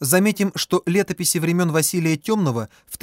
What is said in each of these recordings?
Заметим, что летописи времен Василия Темного в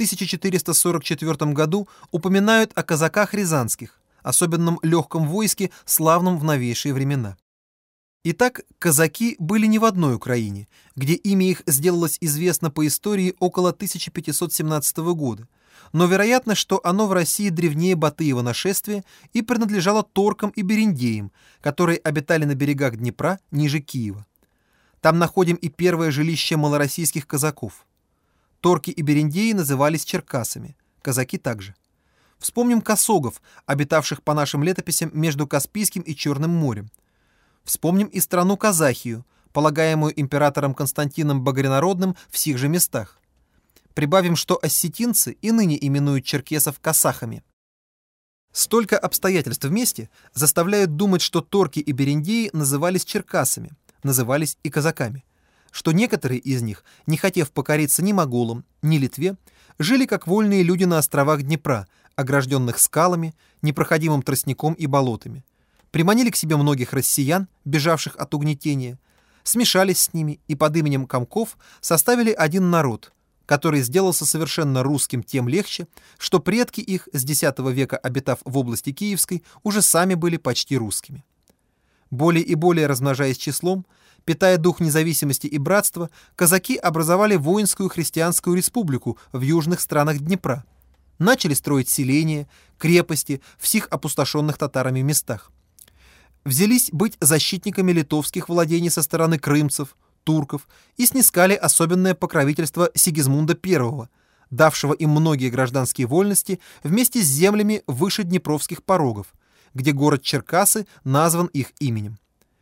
1444 году упоминают о казаках рязанских, особенном легком войске, славном в новейшие времена. Итак, казаки были не в одной Украине, где имя их сделалось известно по истории около 1517 года, но вероятно, что оно в России древнее Батыева нашествия и принадлежало торкам и берендеям, которые обитали на берегах Днепра ниже Киева. Там находим и первое жилище малороссийских казаков. Торки и берендеи назывались черкасами, казаки также. Вспомним косогов, обитавших по нашим летописям между Каспийским и Черным морем. Вспомним и страну Казахию, полагаемую императором Константином Багрянародным в сих же местах. Прибавим, что осетинцы и ныне именуют черкесов касахами. Столько обстоятельств вместе заставляют думать, что торки и берендеи назывались черкасами, назывались и казаками, что некоторые из них, не хотев покориться ни моголам, ни Литве, жили как вольные люди на островах Днепра, огражденных скалами, непроходимым тростником и болотами, приманили к себе многих россиян, бежавших от угнетения, смешались с ними и под именем комков составили один народ, который сделался совершенно русским тем легче, что предки их, с X века обитав в области Киевской, уже сами были почти русскими. Более и более размножаясь числом, питая дух независимости и братства, казаки образовали воинскую христианскую республику в южных странах Днепра, начали строить селения, крепости в сих опустошенных татарами местах. Взялись быть защитниками литовских владений со стороны крымцев, турков и снискали особенное покровительство Сигизмунда I, давшего им многие гражданские вольности вместе с землями выше Днепровских порогов, где город Черкасы назван их именем.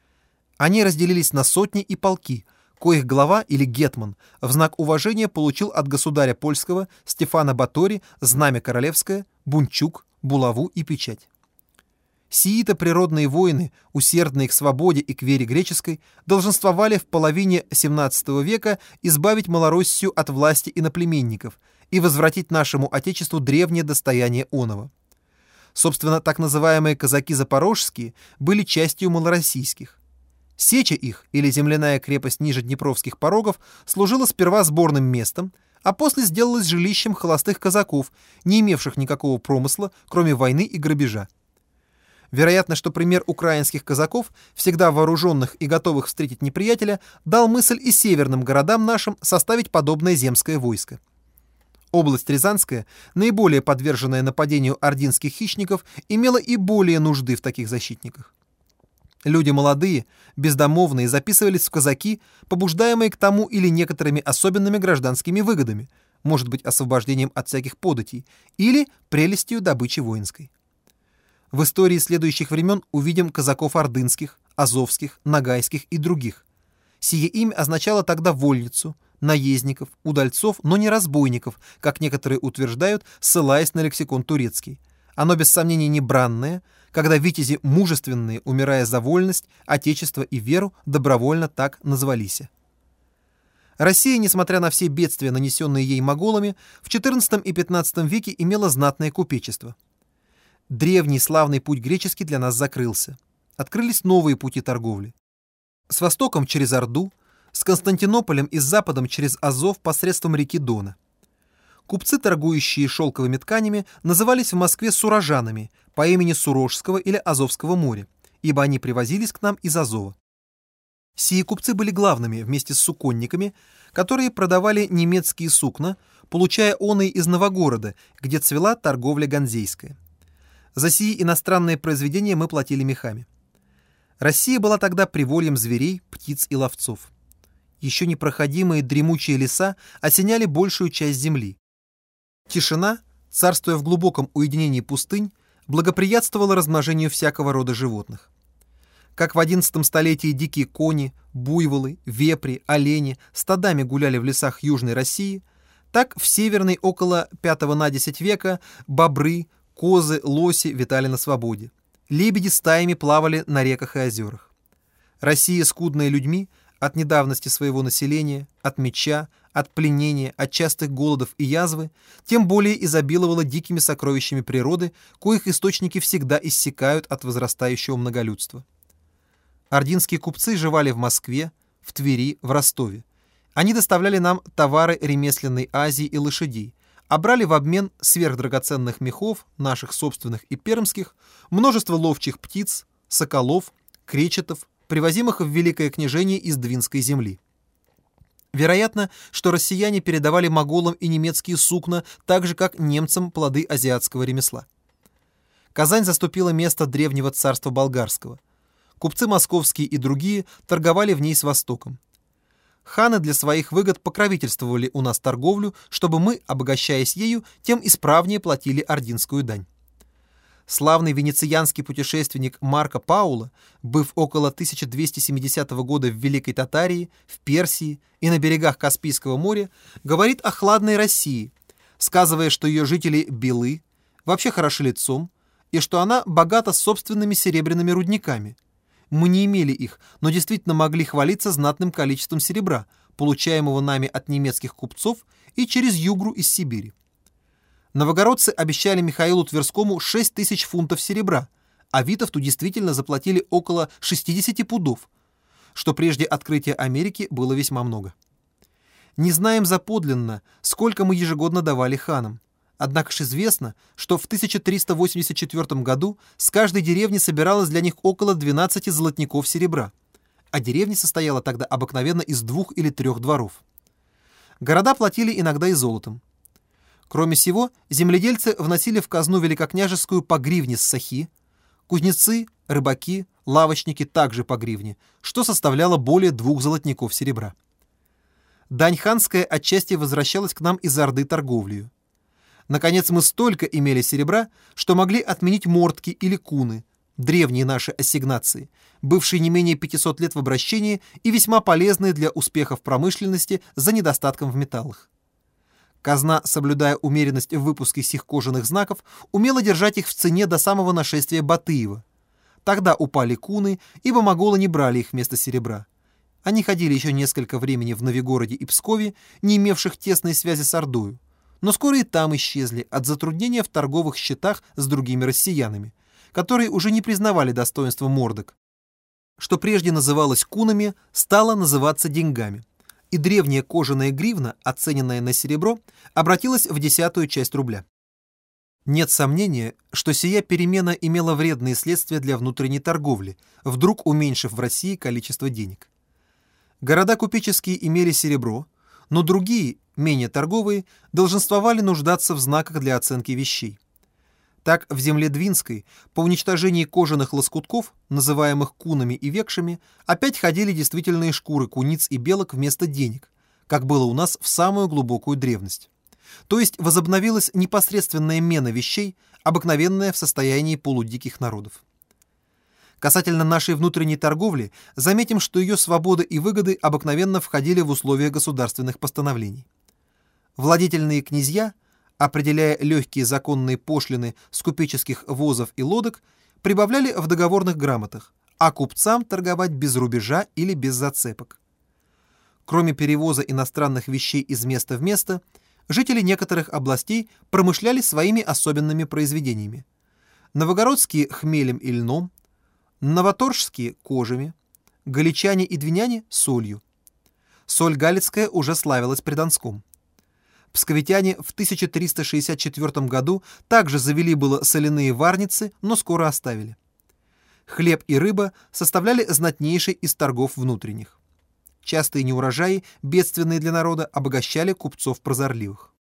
Они разделились на сотни и полки, коих глава или гетман в знак уважения получил от государя польского Стефана Батори знамя королевское, бунчук, булаву и печать. Сии-то природные воины, усердные к свободе и к вере греческой, долженствовали в половине XVII века избавить Малороссию от власти иноплеменников и возвратить нашему Отечеству древнее достояние оного. Собственно, так называемые казаки запорожские были частью малороссийских. Сеча их, или земляная крепость ниже Днепровских порогов, служила сперва сборным местом, а после сделалась жилищем холостых казаков, не имевших никакого промысла, кроме войны и грабежа. Вероятно, что пример украинских казаков, всегда вооруженных и готовых встретить неприятеля, дал мысль и северным городам нашим составить подобное земское войско. Область Рязанская, наиболее подверженная нападению ордынских хищников, имела и более нужды в таких защитниках. Люди молодые, бездомовные записывались в казаки, побуждаемые к тому или некоторыми особенными гражданскими выгодами, может быть, освобождением от всяких податей, или прелестью добычи воинской. В истории следующих времен увидим казаков ордынских, азовских, нагайских и других. Сие имя означало тогда вольницу, наездников, удальцов, но не разбойников, как некоторые утверждают, ссылаясь на лексикон турецкий. Оно без сомнения не бранное, когда витязи мужественные, умирая за вольность, отечество и веру, добровольно так назвались. Россия, несмотря на все бедствия, нанесенные ей моголами, в XIV и XV веке имела знатное купечество. Древний славный путь греческий для нас закрылся. Открылись новые пути торговли. С востоком через Орду, с Константинополем и с западом через Азов посредством реки Дона. Купцы, торгующие шелковыми тканями, назывались в Москве сурожанами по имени Сурожского или Азовского моря, ибо они привозились к нам из Азова. Сии купцы были главными вместе с суконниками, которые продавали немецкие сукна, получая оные из Новогорода, где цвела торговля ганзейская. За сии иностранные произведения мы платили мехами. Россия была тогда привольем зверей, птиц и ловцов. Еще непроходимые дремучие леса осеняли большую часть земли. Тишина, царствуя в глубоком уединении пустынь, благоприятствовала размножению всякого рода животных. Как в XI столетии дикие кони, буйволы, вепри, олени стадами гуляли в лесах Южной России, так в северной около V-X века бобры, козы, лоси витали на свободе. Лебеди стаями плавали на реках и озерах. Россия, скудная людьми, от недавности своего населения, от меча, от пленения, от частых голодов и язвы, тем более изобиловала дикими сокровищами природы, коих источники всегда иссякают от возрастающего многолюдства. Ордынские купцы живали в Москве, в Твери, в Ростове. Они доставляли нам товары ремесленной Азии и лошадей, а брали в обмен сверхдрагоценных мехов, наших собственных и пермских, множество ловчих птиц, соколов, кречетов, привозимых в Великое княжение из Двинской земли. Вероятно, что россияне передавали моголам и немецкие сукна, так же, как немцам плоды азиатского ремесла. Казань заступила место древнего царства болгарского. Купцы московские и другие торговали в ней с Востоком. Ханы для своих выгод покровительствовали у нас торговлю, чтобы мы, обогащаясь ею, тем исправнее платили ординскую дань. Славный венецианский путешественник Марко Пауло, быв около 1270 года в Великой Татарии, в Персии и на берегах Каспийского моря, говорит о хладной России, сказывая, что ее жители белы, вообще хороши лицом, и что она богата собственными серебряными рудниками. Мы не имели их, но действительно могли хвалиться знатным количеством серебра, получаемого нами от немецких купцов и через Югру из Сибири. Новогородцы обещали Михаилу Тверскому 6000 фунтов серебра, а Витовту действительно заплатили около 60 пудов, что прежде открытия Америки было весьма много. Не знаем заподлинно, сколько мы ежегодно давали ханам. Однако ж известно, что в 1384 году с каждой деревни собиралось для них около 12 золотников серебра, а деревня состояла тогда обыкновенно из 2 или 3 дворов. Города платили иногда и золотом. Кроме сего, земледельцы вносили в казну великокняжескую по гривне с сахи, кузнецы, рыбаки, лавочники также по гривне, что составляло более 2 золотников серебра. Дань ханская отчасти возвращалась к нам из Орды торговлею. Наконец, мы столько имели серебра, что могли отменить мортки или куны, древние наши ассигнации, бывшие не менее 500 лет в обращении и весьма полезные для успехов промышленности за недостатком в металлах. Казна, соблюдая умеренность в выпуске сих кожаных знаков, умела держать их в цене до самого нашествия Батыева. Тогда упали куны, ибо моголы не брали их вместо серебра. Они ходили еще несколько времени в Новигороде и Пскове, не имевших тесной связи с Ордою, но скоро и там исчезли от затруднения в торговых счетах с другими россиянами, которые уже не признавали достоинства мордок. Что прежде называлось кунами, стало называться деньгами, и древняя кожаная гривна, оцененная на серебро, обратилась в 10-ю часть рубля. Нет сомнения, что сия перемена имела вредные следствия для внутренней торговли, вдруг уменьшив в России количество денег. Города купеческие имели серебро, но другие, менее торговые, долженствовали нуждаться в знаках для оценки вещей. Так, в земле Двинской, по уничтожении кожаных лоскутков, называемых кунами и векшами, опять ходили действительные шкуры куниц и белок вместо денег, как было у нас в самую глубокую древность. То есть возобновилась непосредственная мена вещей, обыкновенная в состоянии полудиких народов. Касательно нашей внутренней торговли, заметим, что ее свобода и выгоды обыкновенно входили в условия государственных постановлений. Владетельные князья, определяя легкие законные пошлины с купеческих возов и лодок, прибавляли в договорных грамотах, а купцам торговать без рубежа или без зацепок. Кроме перевоза иностранных вещей из места в место, жители некоторых областей промышляли своими особенными произведениями. Новогородские — хмелем и льном, новоторжские — кожами, галичане и двиняне — солью. Соль галицкая уже славилась при Донском. Псковитяне в 1364 году также завели было соляные варницы, но скоро оставили. Хлеб и рыба составляли знатнейший из торгов внутренних. Частые неурожаи, бедственные для народа, обогащали купцов прозорливых.